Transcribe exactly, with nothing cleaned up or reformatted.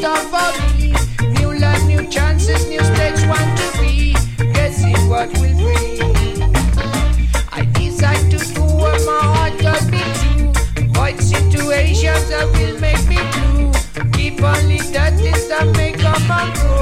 all for me. New life, new chances, new stage want to be. Guessing what will bring. I decide to do what my heart tells me to. Avoid situations that will make me blue. Keep only that is that make up my groove.